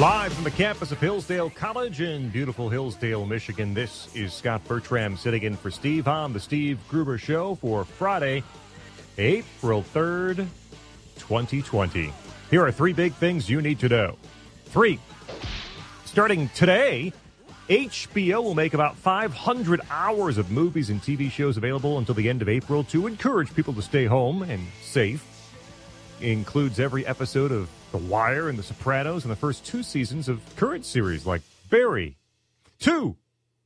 Live from the campus of Hillsdale College in beautiful Hillsdale, Michigan, this is Scott Bertram sitting in for Steve on the Steve Gruber Show for Friday, April 3rd, 2020. Here are three big things you need to know. 3. Starting today, HBO will make about 500 hours of movies and TV shows available until the end of April to encourage people to stay home and safe. It includes every episode of The Wire and The Sopranos and the first 2 seasons of current series like Barry. 2.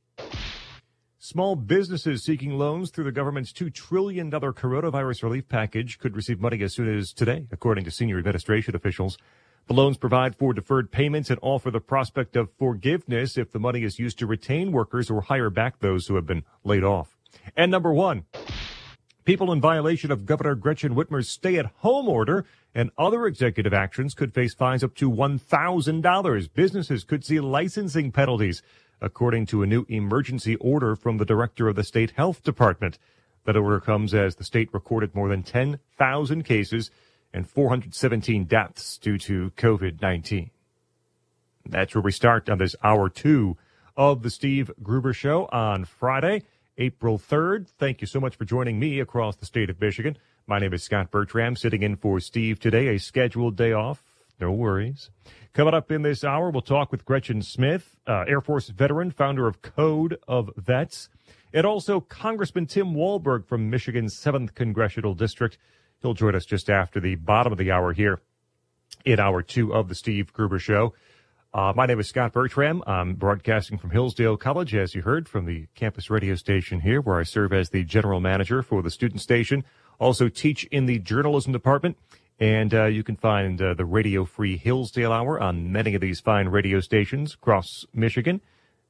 Small businesses seeking loans through the government's $2 trillion coronavirus relief package could receive money as soon as today, according to senior administration officials. The loans provide for deferred payments and offer the prospect of forgiveness if the money is used to retain workers or hire back those who have been laid off. And number 1. People in violation of Governor Gretchen Whitmer's stay-at-home order and other executive actions could face fines up to $1,000. Businesses could see licensing penalties, according to a new emergency order from the director of the state health department. That order comes as the state recorded more than 10,000 cases and 417 deaths due to COVID-19. That's where we start on this hour 2 of the Steve Gruber Show on Friday, April 3rd. Thank you so much for joining me across the state of Michigan. My name is Scott Bertram, sitting in for Steve today, a scheduled day off. No worries. Coming up in this hour, we'll talk with Gretchen Smith, Air Force veteran, founder of Code of Vets, and also Congressman Tim Walberg from Michigan's 7th Congressional District. He'll join us just after the bottom of the hour here in hour 2 of the Steve Gruber Show. My name is Scott Bertram. I'm broadcasting from Hillsdale College, as you heard, from the campus radio station here, where I serve as the general manager for the student station. Also teach in the journalism department. And you can find the Radio Free Hillsdale Hour on many of these fine radio stations across Michigan,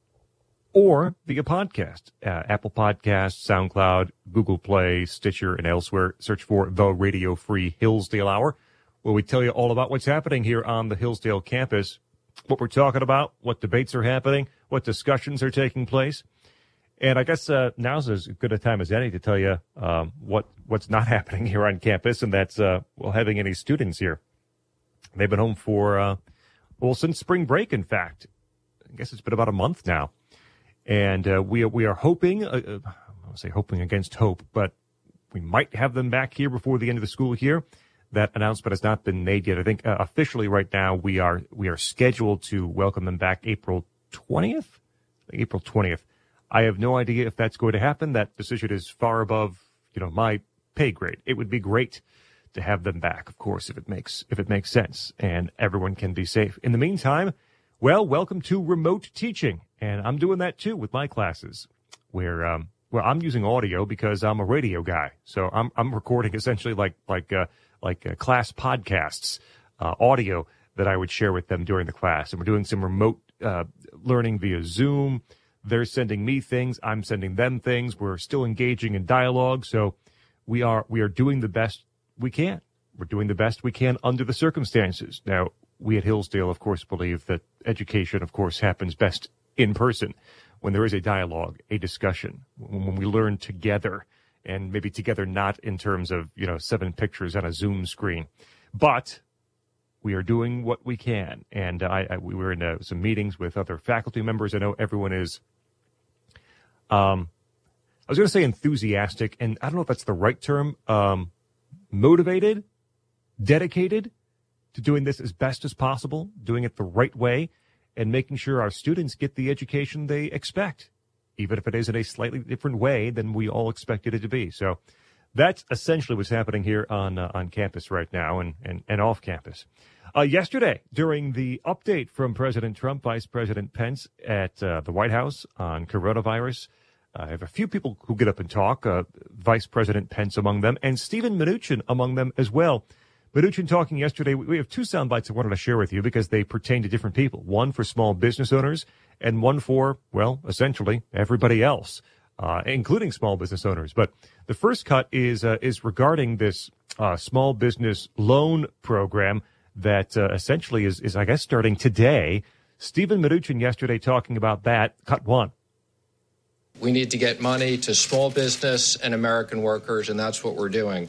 or via podcast, Apple Podcasts, SoundCloud, Google Play, Stitcher, and elsewhere. Search for the Radio Free Hillsdale Hour, where we tell you all about what's happening here on the Hillsdale campus, what we're talking about, what debates are happening, what discussions are taking place. And I guess now's as good a time as any to tell you what's not happening here on campus, and that's having any students here. They've been home for, since spring break, in fact. I guess it's been about a month now. And we are hoping, I won't say hoping against hope, but we might have them back here before the end of the school year. That announcement has not been made yet. I think officially right now we are scheduled to welcome them back April 20th. April 20th. I have no idea if that's going to happen. That decision is far above, my pay grade. It would be great to have them back, of course, if it makes sense and everyone can be safe. In the meantime, welcome to remote teaching, and I'm doing that too with my classes, where I'm using audio because I'm a radio guy, so I'm recording essentially like class podcasts, audio that I would share with them during the class, and we're doing some remote learning via Zoom. They're sending me things. I'm sending them things. We're still engaging in dialogue. So we are doing the best we can. We're doing the best we can under the circumstances. Now, we at Hillsdale, of course, believe that education, of course, happens best in person, when there is a dialogue, a discussion, when we learn together, and maybe together not in terms of, 7 pictures on a Zoom screen. But we are doing what we can, and we were in some meetings with other faculty members. I know everyone is, I was going to say enthusiastic, and I don't know if that's the right term, motivated, dedicated to doing this as best as possible, doing it the right way, and making sure our students get the education they expect, even if it is in a slightly different way than we all expected it to be. So that's essentially what's happening here on campus right now and off campus. Yesterday, during the update from President Trump, Vice President Pence at the White House on coronavirus, I have a few people who get up and talk, Vice President Pence among them, and Steven Mnuchin among them as well. Mnuchin talking yesterday. We have 2 sound bites I wanted to share with you because they pertain to different people. One for small business owners and one for, essentially everybody else, including small business owners. But the first cut is regarding this small business loan program that essentially is, I guess, starting today. Steven Mnuchin yesterday talking about that. Cut 1. We need to get money to small business and American workers, and that's what we're doing.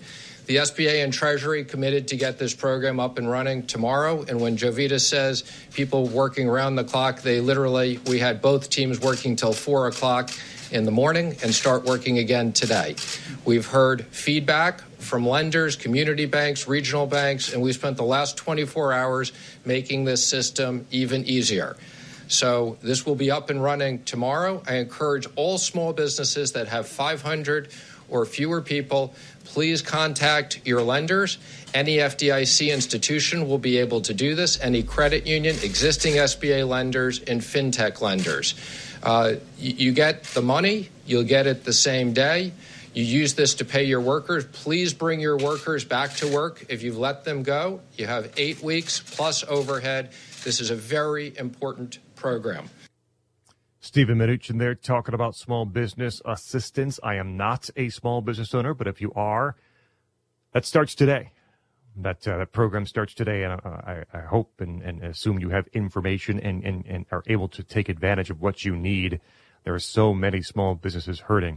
The SBA and Treasury committed to get this program up and running tomorrow. And when Jovita says people working around the clock, we had both teams working till 4 o'clock in the morning and start working again today. We've heard feedback from lenders, community banks, regional banks, and we spent the last 24 hours making this system even easier. So this will be up and running tomorrow. I encourage all small businesses that have 500 or fewer people, please contact your lenders. Any FDIC institution will be able to do this, any credit union, existing SBA lenders, and fintech lenders. You get the money, you'll get it the same day. You use this to pay your workers. Please bring your workers back to work. If you've let them go, you have 8 weeks plus overhead. This is a very important program. Stephen Mnuchin there talking about small business assistance. I am not a small business owner, but if you are, that starts today. That program starts today, and I hope and assume you have information and are able to take advantage of what you need. There are so many small businesses hurting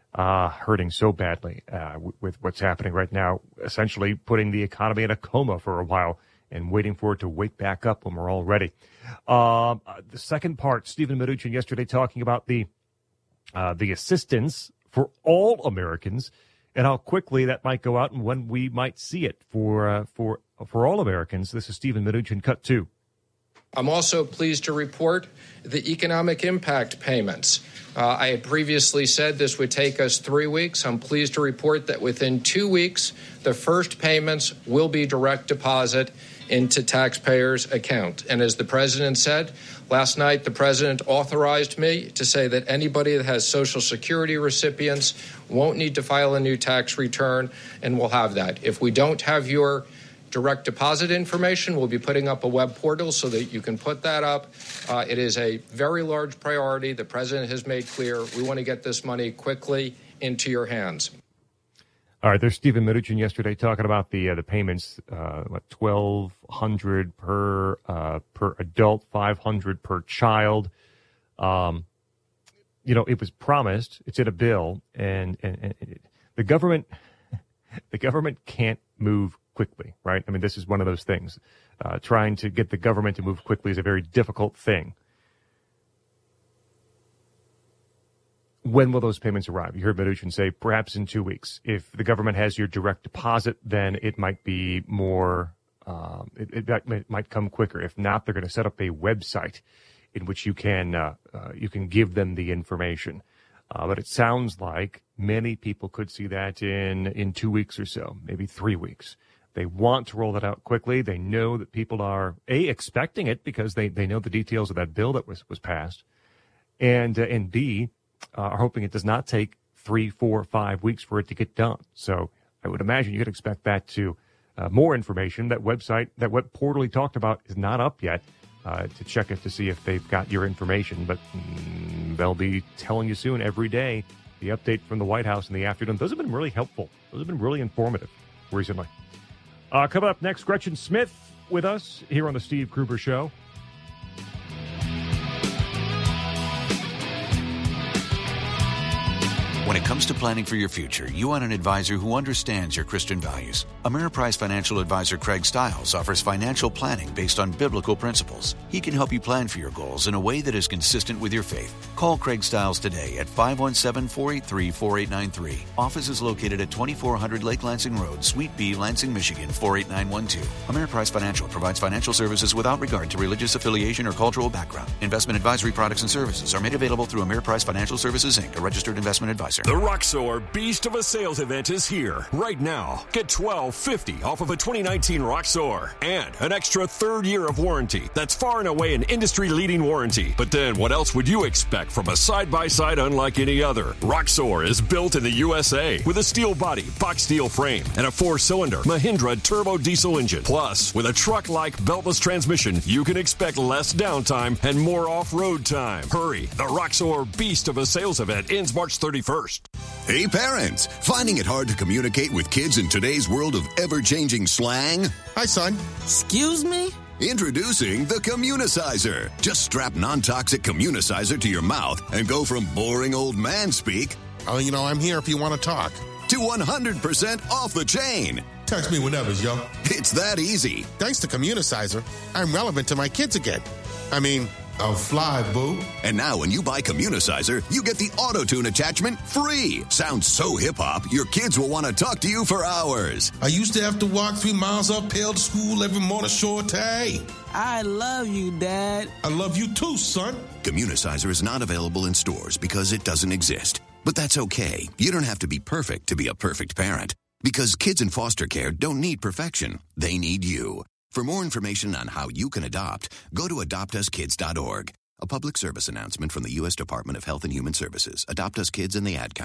so badly with what's happening right now, essentially putting the economy in a coma for a while and waiting for it to wake back up when we're all ready. The second part, Stephen Mnuchin yesterday talking about the assistance for all Americans and how quickly that might go out and when we might see it for all Americans. This is Stephen Mnuchin, cut 2. I'm also pleased to report the economic impact payments. I had previously said this would take us 3 weeks. I'm pleased to report that within 2 weeks, the first payments will be direct deposit into taxpayers' account. And as the president said, last night the president authorized me to say that anybody that has Social Security recipients won't need to file a new tax return, and we'll have that. If we don't have your direct deposit information, we'll be putting up a web portal so that you can put that up. It is a very large priority. The president has made clear we want to get this money quickly into your hands. All right, there's Stephen Mnuchin yesterday talking about the payments, $1,200 per adult, $500 per child. It was promised. It's in a bill, and the government can't move quickly, right? I mean, this is one of those things. Trying to get the government to move quickly is a very difficult thing. When will those payments arrive? You heard Mnuchin say perhaps in 2 weeks. If the government has your direct deposit, then it might be more, it might come quicker. If not, they're going to set up a website in which you can give them the information. But it sounds like many people could see that in 2 weeks or so, maybe 3 weeks. They want to roll that out quickly. They know that people are, expecting it because they know the details of that bill that was passed, and B, are hoping it does not take 3, 4, 5 weeks for it to get done. So I would imagine you could expect that to more information. That website, that web portal he talked about is not up yet to check it to see if they've got your information. But they'll be telling you soon every day the update from the White House in the afternoon. Those have been really helpful. Those have been really informative recently. Coming up next, Gretchen Smith with us here on the Steve Gruber Show. When it comes to planning for your future, you want an advisor who understands your Christian values. Ameriprise financial advisor Craig Stiles offers financial planning based on biblical principles. He can help you plan for your goals in a way that is consistent with your faith. Call Craig Stiles today at 517-483-4893. Office is located at 2400 Lake Lansing Road, Suite B, Lansing, Michigan, 48912. Ameriprise Financial provides financial services without regard to religious affiliation or cultural background. Investment advisory products and services are made available through Ameriprise Financial Services, Inc., a registered investment advisor. The Roxor Beast of a Sales event is here right now. Get $1,250 off of a 2019 Roxor and an extra third year of warranty. That's far and away an industry-leading warranty. But then what else would you expect from a side-by-side unlike any other? Roxor is built in the USA with a steel body, box steel frame, and a 4-cylinder Mahindra turbo diesel engine. Plus, with a truck-like beltless transmission, you can expect less downtime and more off-road time. Hurry! The Roxor Beast of a Sales event ends March 31st. Hey parents, finding it hard to communicate with kids in today's world of ever-changing slang? Hi, son. Excuse me? Introducing the Communicizer. Just strap non-toxic Communicizer to your mouth and go from boring old man speak, I'm here if you want to talk, to to 100% off the chain. Text me whenever, yo. It's that easy. Thanks to Communicizer, I'm relevant to my kids again. I mean, I'll fly, boo. And now when you buy Communicizer, you get the auto-tune attachment free. Sounds so hip-hop, your kids will want to talk to you for hours. I used to have to walk 3 miles uphill to school every morning, shorty. I love you, Dad. I love you too, son. Communicizer is not available in stores because it doesn't exist. But that's okay. You don't have to be perfect to be a perfect parent. Because kids in foster care don't need perfection. They need you. For more information on how you can adopt, go to adoptuskids.org. A public service announcement from the U.S. Department of Health and Human Services. Adopt Us Kids and the Ad Council.